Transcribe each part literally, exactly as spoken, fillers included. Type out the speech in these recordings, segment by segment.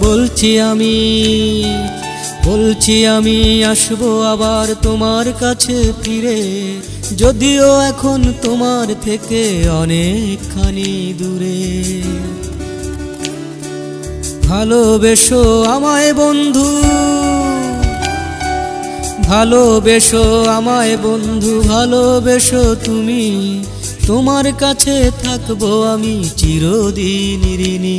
বলছি আমি বলছি আমি আসবো আবার তোমার কাছে ফিরে, যদিও এখন তোমার থেকে অনেকখানি দূরে। ভালোবেসো আমায় বন্ধু, ভালোবেসো আমায় বন্ধু, ভালোবেসো তুমি, তোমার কাছে থাকবো আমি চিরদিন ঋণী।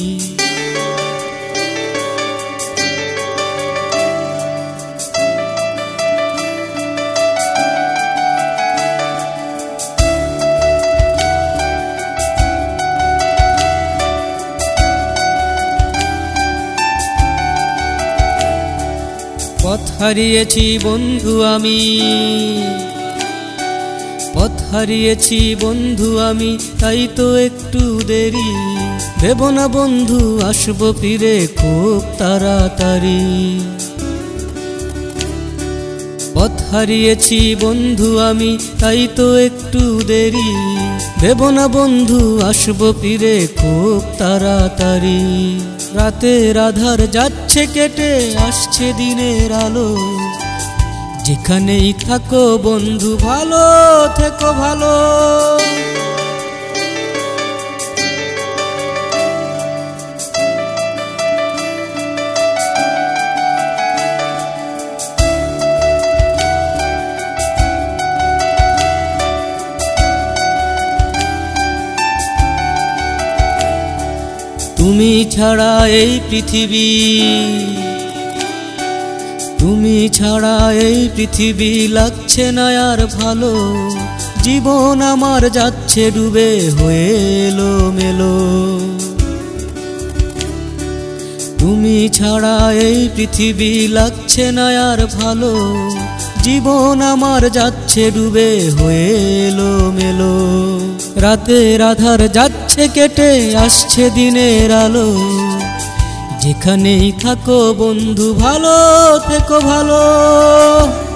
পথ হারিয়েছি বন্ধু আমি, পথ হারিয়েছি বন্ধু আমি, তাই তো একটু দেরি। ভেব না বন্ধু আসবো ফিরে খুব তাড়াতাড়ি। পথ হারিয়েছি বন্ধু আমি, তাই তো একটু দেরি। ভেব না বন্ধু আসবো ফিরে খুব তাড়াতাড়ি। রাতের আধার যাচ্ছে কেটে, আসছে দিনের আলো। যেখানেই থাকো বন্ধু ভালো থেকো ভালো। তুমি ছাড়া এই পৃথিবী, তুমি ছাড়া এই পৃথিবী লাগছে না আর ভালো। জীবন আমার যাচ্ছে ডুবে হয়ে এলোমেলো। তুমি ছাড়া এই পৃথিবী লাগছে না আর ভালো। জীবন আমার যাচ্ছে ডুবে হয়ে এলোমেলো। রাতের আধার যাচ্ছে কেটে, আসছে দিনের আলো। যেখানেই থাকো বন্ধু ভালো থেকো ভালো।